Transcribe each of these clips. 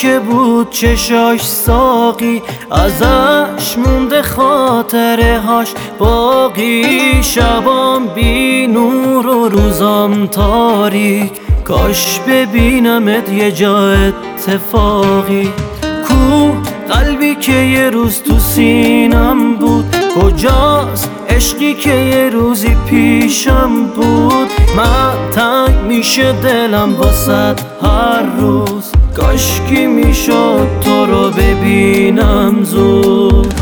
که بود چشاش ساقی، ازش مونده خاطره هاش باقی. شبام بی نور و روزام تاریک، کاش ببینمت یه جا اتفاقی. کو قلبی که یه روز تو سینم بود، کجاست عشقی که یه روزی پیشم بود. من تنگ میشه دلم واسد هر روز، کاشکی میشد تو رو ببینم زود.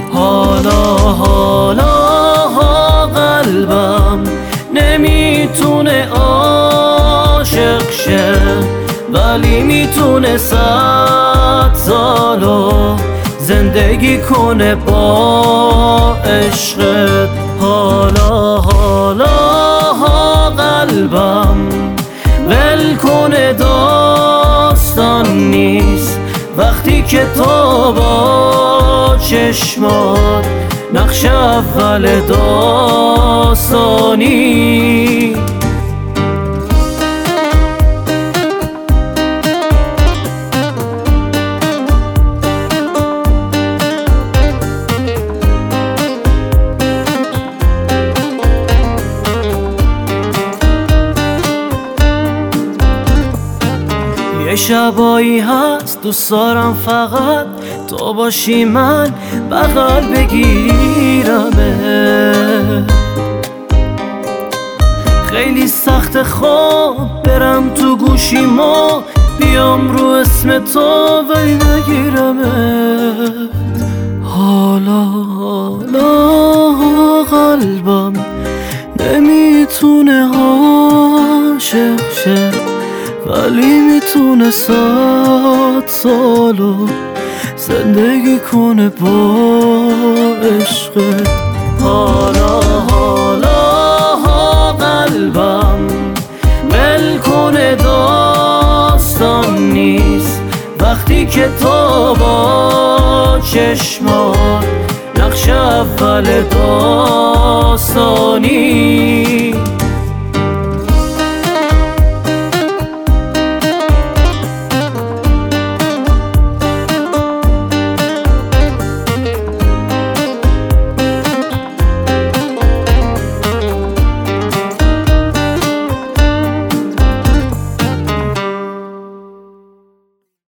حالا قلبم نمیتونه عاشق شه، ولی میتونه 100 سالو زندگی کنه با عشقت. حالا قلبم ول کنه داستان نیست، وقتی که تو با چشمات نقش اول داستانی. یه شبایی هست دوست دارم فقط تو باشی، من بغل بگیرمه. خیلی سخت خواب برم تو گوشیمو، بیام رو اسم تو ولی نگیرمت. حالا قلبم نمیتونه عاشق شه، ولی میتونه 100 سالو زندگی کنه با عشقت. حالا قلبم ول کنه داستان نیست، وقتی که تو با چشمات نقش اول داستانی.